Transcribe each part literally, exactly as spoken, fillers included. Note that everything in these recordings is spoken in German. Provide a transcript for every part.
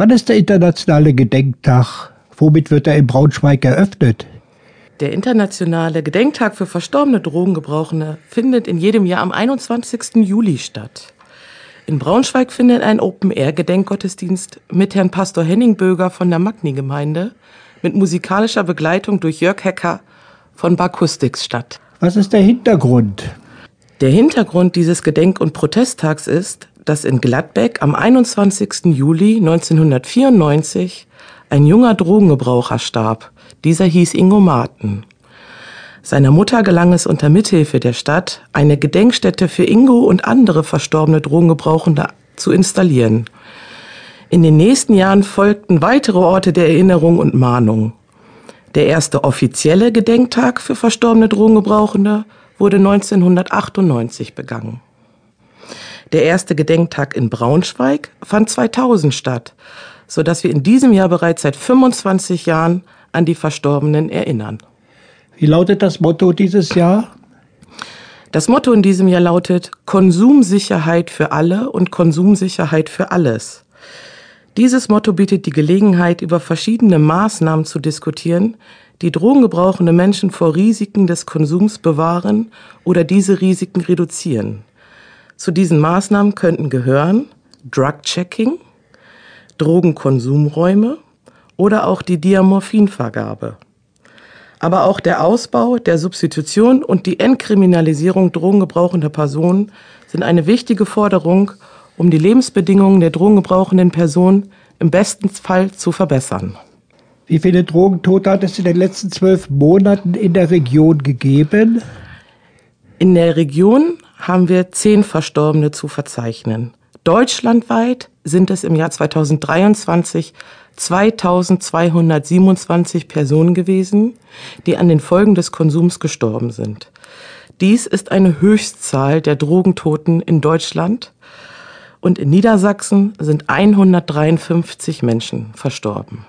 Wann ist der internationale Gedenktag? Womit wird er in Braunschweig eröffnet? Der internationale Gedenktag für verstorbene Drogengebrauchende findet in jedem Jahr am einundzwanzigsten Juli statt. In Braunschweig findet ein Open-Air-Gedenkgottesdienst mit Herrn Pastor Henning Böger von der Magni-Gemeinde mit musikalischer Begleitung durch Jörg Hecker von Barkustics statt. Was ist der Hintergrund? Der Hintergrund dieses Gedenk- und Protesttags ist, dass in Gladbeck am einundzwanzigsten Juli neunzehnhundertvierundneunzig ein junger Drogengebraucher starb. Dieser hieß Ingo Marten. Seiner Mutter gelang es unter Mithilfe der Stadt, eine Gedenkstätte für Ingo und andere verstorbene Drogengebrauchende zu installieren. In den nächsten Jahren folgten weitere Orte der Erinnerung und Mahnung. Der erste offizielle Gedenktag für verstorbene Drogengebrauchende wurde neunzehnhundertachtundneunzig begangen. Der erste Gedenktag in Braunschweig fand zweitausend statt, sodass wir in diesem Jahr bereits seit fünfundzwanzig Jahren an die Verstorbenen erinnern. Wie lautet das Motto dieses Jahr? Das Motto in diesem Jahr lautet Konsumsicherheit für alle und Konsumsicherheit für alles. Dieses Motto bietet die Gelegenheit, über verschiedene Maßnahmen zu diskutieren, die drogengebrauchende Menschen vor Risiken des Konsums bewahren oder diese Risiken reduzieren. Zu diesen Maßnahmen könnten gehören Drug-Checking, Drogenkonsumräume oder auch die Diamorphinvergabe. Aber auch der Ausbau der Substitution und die Entkriminalisierung drogengebrauchender Personen sind eine wichtige Forderung, um die Lebensbedingungen der drogengebrauchenden Personen im besten Fall zu verbessern. Wie viele Drogentote hat es in den letzten zwölf Monaten in der Region gegeben? In der Region haben wir zehn Verstorbene zu verzeichnen. Deutschlandweit sind es im Jahr zweitausenddreiundzwanzig zweitausendzweihundertsiebenundzwanzig Personen gewesen, die an den Folgen des Konsums gestorben sind. Dies ist eine Höchstzahl der Drogentoten in Deutschland und in Niedersachsen sind hundertdreiundfünfzig Menschen verstorben.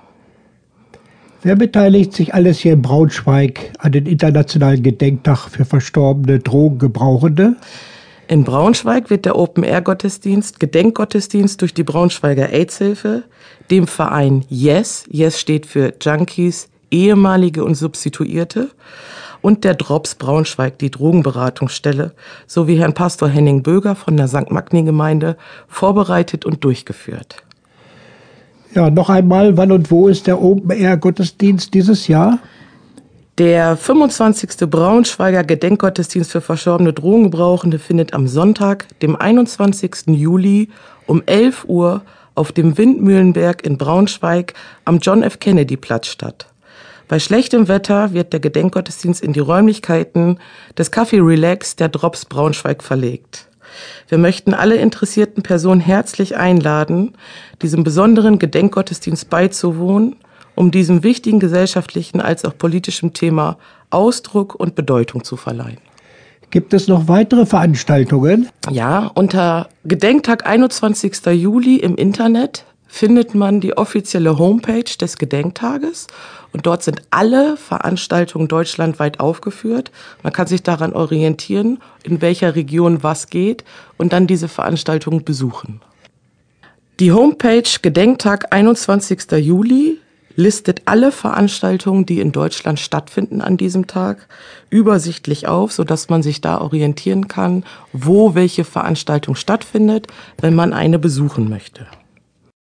Wer beteiligt sich alles hier in Braunschweig an den Internationalen Gedenktag für verstorbene Drogengebrauchende? In Braunschweig wird der Open-Air-Gottesdienst, Gedenkgottesdienst durch die Braunschweiger AIDS-Hilfe, dem Verein Yes, Yes steht für Junkies, ehemalige und Substituierte, und der Drops Braunschweig, die Drogenberatungsstelle, sowie Herrn Pastor Henning Böger von der Sankt Magni-Gemeinde vorbereitet und durchgeführt. Ja, noch einmal, wann und wo ist der Open-Air-Gottesdienst dieses Jahr? Der fünfundzwanzigste Braunschweiger Gedenkgottesdienst für verstorbene Drogengebrauchende findet am Sonntag, dem einundzwanzigsten Juli um elf Uhr auf dem Windmühlenberg in Braunschweig am John F. Kennedy Platz statt. Bei schlechtem Wetter wird der Gedenkgottesdienst in die Räumlichkeiten des Café Relax der Drops Braunschweig verlegt. Wir möchten alle interessierten Personen herzlich einladen, diesem besonderen Gedenkgottesdienst beizuwohnen, um diesem wichtigen gesellschaftlichen als auch politischen Thema Ausdruck und Bedeutung zu verleihen. Gibt es noch weitere Veranstaltungen? Ja, unter Gedenktag einundzwanzigsten Juli im Internet findet man die offizielle Homepage des Gedenktages und dort sind alle Veranstaltungen deutschlandweit aufgeführt. Man kann sich daran orientieren, in welcher Region was geht und dann diese Veranstaltungen besuchen. Die Homepage Gedenktag einundzwanzigsten Juli listet alle Veranstaltungen, die in Deutschland stattfinden an diesem Tag, übersichtlich auf, sodass man sich da orientieren kann, wo welche Veranstaltung stattfindet, wenn man eine besuchen möchte.